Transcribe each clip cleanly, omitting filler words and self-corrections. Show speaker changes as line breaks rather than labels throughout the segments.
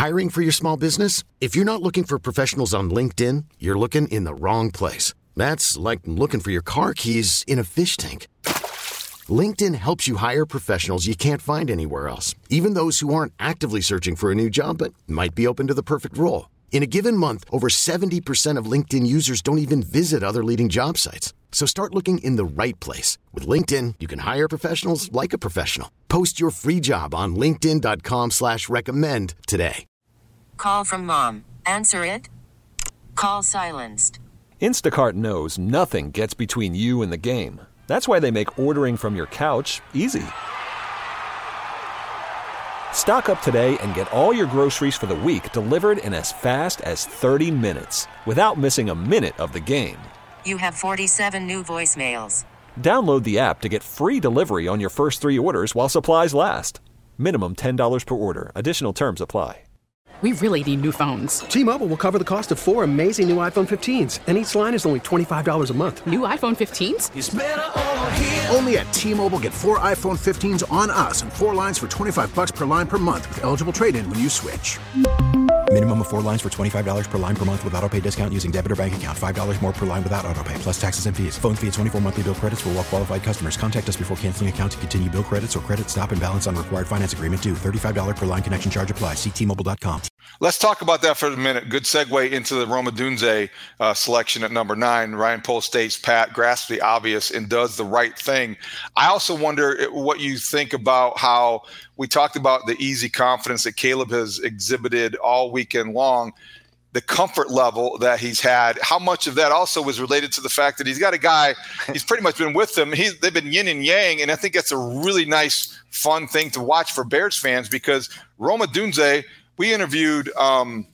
Hiring for your small business? If you're not looking for professionals on LinkedIn, you're looking in the wrong place. That's like looking for your car keys in a fish tank. LinkedIn helps you hire professionals you can't find anywhere else, even those who aren't actively searching for a new job but might be open to the perfect role. In a given month, over 70% of LinkedIn users don't even visit other leading job sites. So start looking in the right place. With LinkedIn, you can hire professionals like a professional. Post your free job on linkedin.com/recommend today.
Call from mom. Answer it. Call silenced.
Instacart knows nothing gets between you and the game. That's why they make ordering from your couch easy. Stock up today and get all your groceries for the week delivered in as fast as 30 minutes without missing a minute of the game.
You have 47 new voicemails.
Download the app to get free delivery on your first 3 orders while supplies last. Minimum $10 per order. Additional terms apply.
We really need new phones.
T-Mobile will cover the cost of 4 amazing new iPhone 15s, and each line is only $25 a month.
New iPhone 15s?
It's better over here. Only at T-Mobile, get 4 iPhone 15s on us and 4 lines for $25 per line per month with eligible trade-in when you switch.
Minimum of 4 lines for $25 per line per month with autopay discount using debit or bank account. $5 more per line without autopay, plus taxes and fees. Phone fee at 24 monthly bill credits for well-qualified customers. Contact us before canceling account to continue bill credits or credit stop and balance on required finance agreement due. $35 per line connection charge applies. See T-Mobile.com.
Let's talk about that for a minute. Good segue into the Rome Odunze selection at number 9. Ryan Poles states Pat grasps the obvious and does the right thing. I also wonder what you think about how we talked about the easy confidence that Caleb has exhibited all weekend long, the comfort level that he's had. How much of that also was related to the fact that he's got a guy, he's pretty much been with them. They've been yin and yang, and I think that's a really nice, fun thing to watch for Bears fans because Rome Odunze, we interviewed on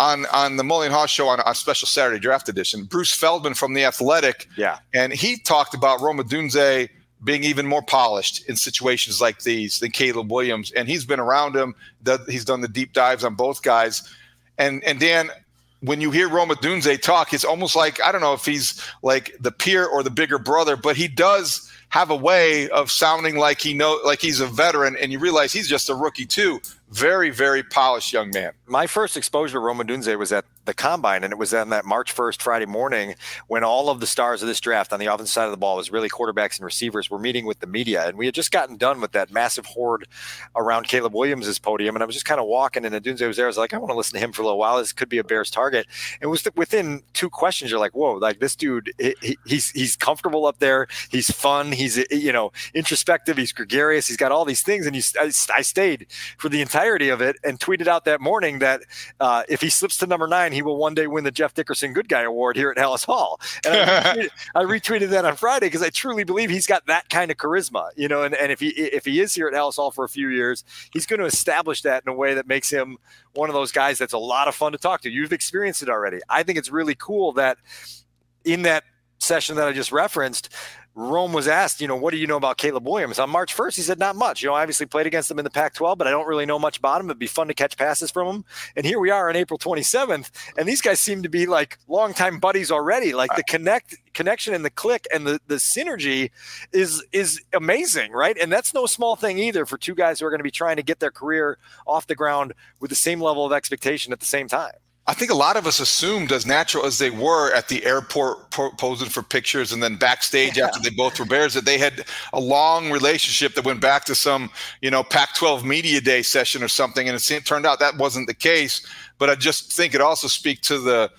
the Mully and Haw show on a special Saturday draft edition, Bruce Feldman from The Athletic.
Yeah.
And he talked about Rome Odunze being even more polished in situations like these than Caleb Williams. And he's been around him. He's done the deep dives on both guys. And Dan, when you hear Rome Odunze talk, it's almost like, I don't know if he's like the peer or the bigger brother, but he does have a way of sounding like he's a veteran, and you realize he's just a rookie too. Very, very polished young man.
My first exposure to Rome Odunze was at the Combine, and it was on that March 1st Friday morning when all of the stars of this draft on the offensive side of the ball was really quarterbacks and receivers were meeting with the media. And we had just gotten done with that massive horde around Caleb Williams' podium, and I was just kind of walking, and Odunze was there. I was like, I want to listen to him for a little while. This could be a Bears target. And it was within 2 questions, you're like, whoa, like this dude, he's comfortable up there. He's fun. He's, introspective. He's gregarious. He's got all these things. And I stayed for the entirety of it and tweeted out that morning that if he slips to number 9, he will one day win the Jeff Dickerson Good Guy Award here at Halas Hall. And I retweeted that on Friday because I truly believe he's got that kind of charisma, and if he is here at Halas Hall for a few years, he's going to establish that in a way that makes him one of those guys that's a lot of fun to talk to. You've experienced it already. I think it's really cool that in that session that I just referenced, Rome was asked, what do you know about Caleb Williams? On March 1st, he said, not much. I obviously played against him in the Pac-12, but I don't really know much about him. It'd be fun to catch passes from him. And here we are on April 27th, and these guys seem to be like longtime buddies already. Like the connection and the click and the synergy is amazing, right? And that's no small thing either for 2 guys who are going to be trying to get their career off the ground with the same level of expectation at the same time.
I think a lot of us assumed, as natural as they were at the airport posing for pictures and then backstage after they both were Bears, that they had a long relationship that went back to some, Pac-12 media day session or something. And it turned out that wasn't the case. But I just think it also speaks to the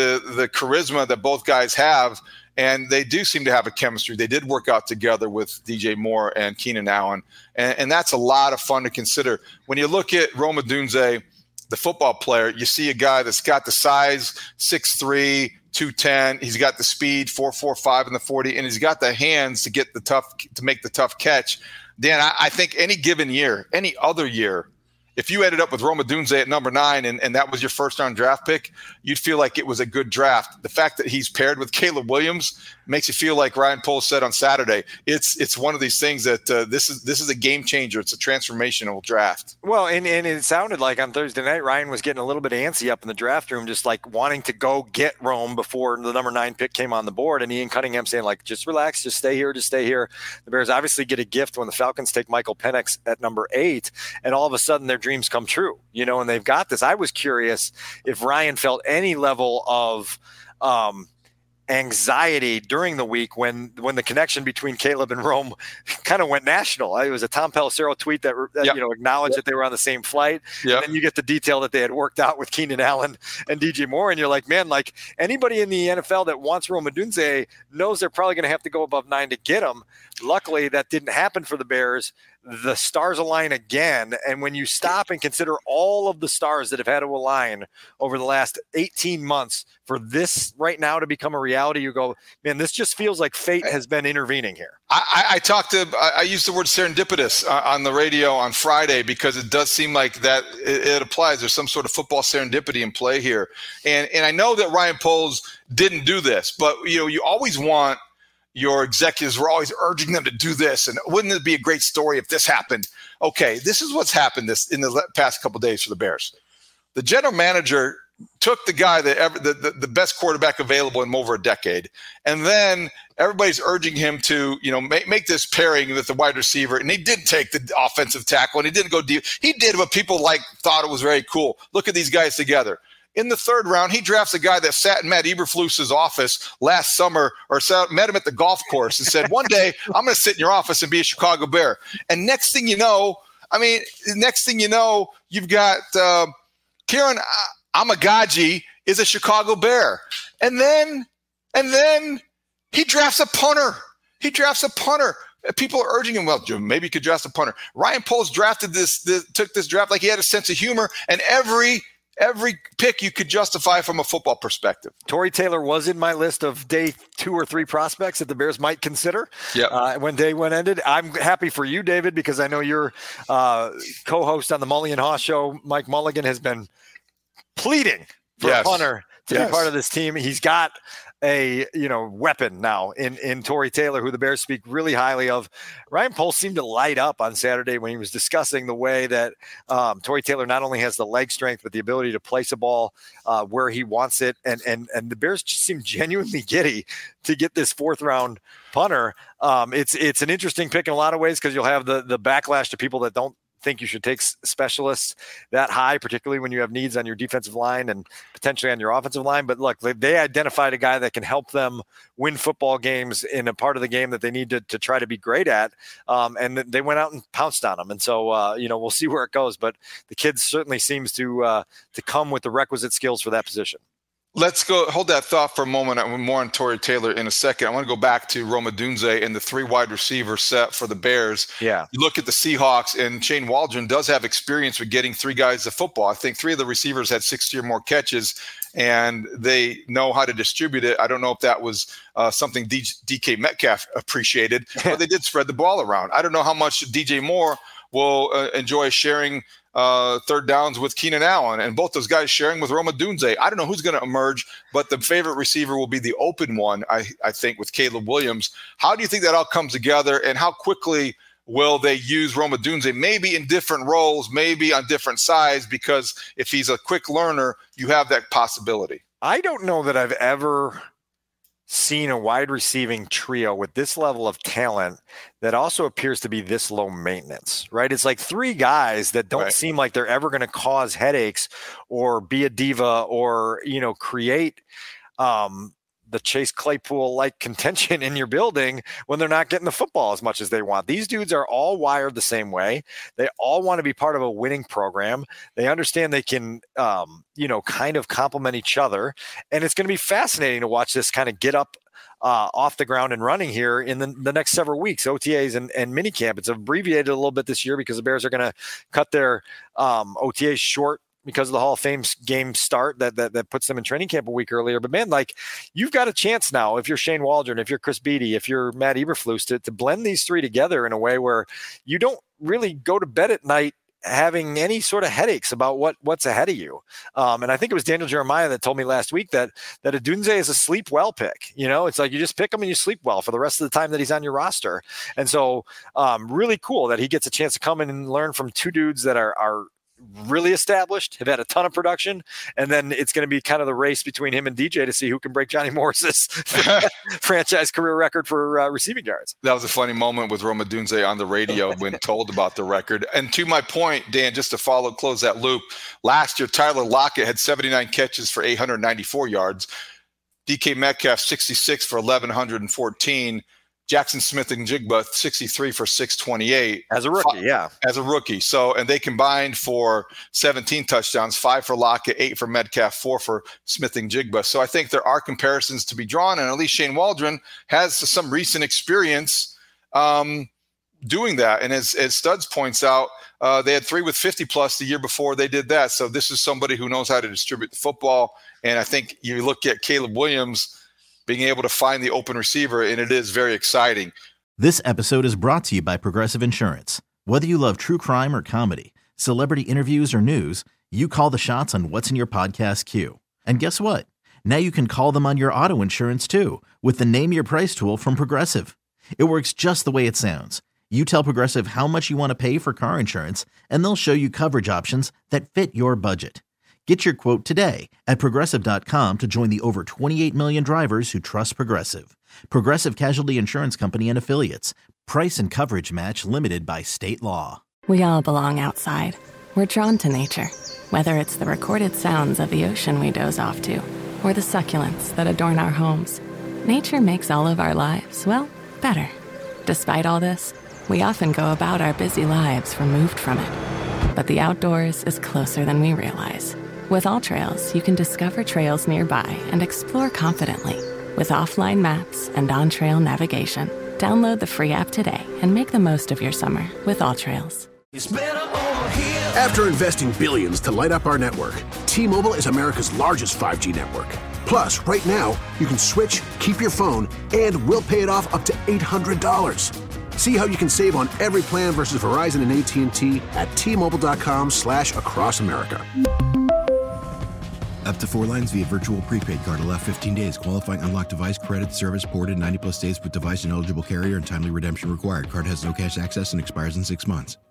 charisma that both guys have. And they do seem to have a chemistry. They did work out together with DJ Moore and Keenan Allen. And that's a lot of fun to consider. When you look at Rome Odunze, the football player, you see a guy that's got the size, 6'3", 210. He's got the speed, 4.45 in the 40, and he's got the hands to make the tough catch. Dan, I think any given year, any other year, if you ended up with Rome Odunze at number 9 and that was your first round draft pick, you'd feel like it was a good draft. The fact that he's paired with Caleb Williams makes you feel like Ryan Poles said on Saturday. It's one of these things that this is a game changer. It's a transformational draft.
Well, and it sounded like on Thursday night, Ryan was getting a little bit antsy up in the draft room, just like wanting to go get Rome before the number 9 pick came on the board. And Ian Cunningham saying, like, just relax, just stay here. The Bears obviously get a gift when the Falcons take Michael Penix at number 8, and all of a sudden their dreams come true, and they've got this. I was curious if Ryan felt any level of anxiety during the week when the connection between Caleb and Rome kind of went national. It was a Tom Pelissero tweet that acknowledged that they were on the same flight. Yep. And then you get the detail that they had worked out with Keenan Allen and DJ Moore, and you're like, man, like anybody in the NFL that wants Rome Odunze knows they're probably going to have to go above 9 to get him. Luckily, that didn't happen for the Bears. The stars align again. And when you stop and consider all of the stars that have had to align over the last 18 months for this right now to become a reality, you go, man, this just feels like fate has been intervening here.
I used the word serendipitous on the radio on Friday because it does seem like that it applies. There's some sort of football serendipity in play here. And I know that Ryan Poles didn't do this, but you always want your executives were always urging them to do this. And wouldn't it be a great story if this happened? Okay, this is what's happened in the past couple of days for the Bears. The general manager took the guy the best quarterback available in over a decade. And then everybody's urging him to, make this pairing with the wide receiver. And he did take the offensive tackle and he didn't go deep. He did what people thought it was very cool. Look at these guys together. In the 3rd round, he drafts a guy that sat in Matt Eberflus's office last summer met him at the golf course and said, one day I'm going to sit in your office and be a Chicago Bear. And next thing you know, you've got Kieran Amagaji is a Chicago Bear. And then he drafts a punter. People are urging him, well, Jim, maybe you could draft a punter. Ryan Poles took this draft like he had a sense of humor, and every pick you could justify from a football perspective.
Tory Taylor was in my list of day 2 or 3 prospects that the Bears might consider when day 1 ended. I'm happy for you, David, because I know your co-host on the Mully and Haw show, Mike Mulligan, has been pleading for a punter to be part of this team. He's got a weapon now in Tory Taylor, who the Bears speak really highly of. Ryan Poles seemed to light up on Saturday when he was discussing the way that Tory Taylor not only has the leg strength but the ability to place a ball where he wants it, and the Bears just seem genuinely giddy to get this 4th round punter. It's an interesting pick in a lot of ways because you'll have the backlash to people that don't think you should take specialists that high, particularly when you have needs on your defensive line and potentially on your offensive line. But look, they identified a guy that can help them win football games in a part of the game that they need to try to be great at. And they went out and pounced on him. And so, we'll see where it goes. But the kid certainly seems to come with the requisite skills for that position.
Let's go hold that thought for a moment. I'm more on Tory Taylor in a second. I want to go back to Rome Odunze and the 3 wide receiver set for the Bears. Yeah. You look at the Seahawks, and Shane Waldron does have experience with getting 3 guys to football. I think 3 of the receivers had 60 or more catches, and they know how to distribute it. I don't know if that was something DK Metcalf appreciated, but they did spread the ball around. I don't know how much DJ Moore will enjoy sharing 3rd downs with Keenan Allen, and both those guys sharing with Rome Odunze. I don't know who's going to emerge, but the favorite receiver will be the open one, I think, with Caleb Williams. How do you think that all comes together, and how quickly will they use Rome Odunze, maybe in different roles, maybe on different sides, because if he's a quick learner, you have that possibility.
I don't know that I've ever seen a wide receiving trio with this level of talent that also appears to be this low maintenance, right? It's like 3 guys that don't seem like they're ever going to cause headaches or be a diva or, create the Chase Claypool-like contention in your building when they're not getting the football as much as they want. These dudes are all wired the same way. They all want to be part of a winning program. They understand they can, kind of complement each other. And it's going to be fascinating to watch this kind of get up off the ground and running here in the next several weeks, OTAs and minicamp. It's abbreviated a little bit this year because the Bears are going to cut their OTAs short because of the Hall of Fame game start that puts them in training camp a week earlier. But man, like, you've got a chance now, if you're Shane Waldron, if you're Chris Beatty, if you're Matt Eberflus, to blend these 3 together in a way where you don't really go to bed at night having any sort of headaches about what's ahead of you. And I think it was Daniel Jeremiah that told me last week that Odunze is a sleep well pick. It's like you just pick him and you sleep well for the rest of the time that he's on your roster. And so really cool that he gets a chance to come in and learn from two dudes that are really established, have had a ton of production, and then it's going to be kind of the race between him and DJ to see who can break Johnny Morris's franchise career record for receiving yards.
That was a funny moment with Rome Odunze on the radio when told about the record. And to my point, Dan, just to close that loop, last year Tyler Lockett had 79 catches for 894 yards. DK Metcalf 66 for 1,114. Jackson Smith-Njigba 63 for 628
as a rookie. Yeah,
as a rookie. So, and they combined for 17 touchdowns, 5 for Lockett, 8 for Metcalf, 4 for Smith-Njigba. So I think there are comparisons to be drawn, and at least Shane Waldron has some recent experience doing that. And as Studs points out, they had 3 with 50 plus the year before they did that. So this is somebody who knows how to distribute the football. And I think you look at Caleb Williams being able to find the open receiver, and it is very exciting.
This episode is brought to you by Progressive Insurance. Whether you love true crime or comedy, celebrity interviews or news, you call the shots on what's in your podcast queue. And guess what? Now you can call them on your auto insurance too with the Name Your Price tool from Progressive. It works just the way it sounds. You tell Progressive how much you want to pay for car insurance, and they'll show you coverage options that fit your budget. Get your quote today at Progressive.com to join the over 28 million drivers who trust Progressive. Progressive Casualty Insurance Company and Affiliates. Price and coverage match limited by state law.
We all belong outside. We're drawn to nature. Whether it's the recorded sounds of the ocean we doze off to, or the succulents that adorn our homes, nature makes all of our lives, well, better. Despite all this, we often go about our busy lives removed from it. But the outdoors is closer than we realize. With AllTrails, you can discover trails nearby and explore confidently. With offline maps and on-trail navigation, download the free app today and make the most of your summer with AllTrails.
After investing billions to light up our network, T-Mobile is America's largest 5G network. Plus, right now, you can switch, keep your phone, and we'll pay it off up to $800. See how you can save on every plan versus Verizon and AT&T at T-Mobile.com/across America.
Up to 4 lines via virtual prepaid card. Allow 15 days. Qualifying unlocked device credit service ported 90 plus days with device and eligible carrier and timely redemption required. Card has no cash access and expires in 6 months.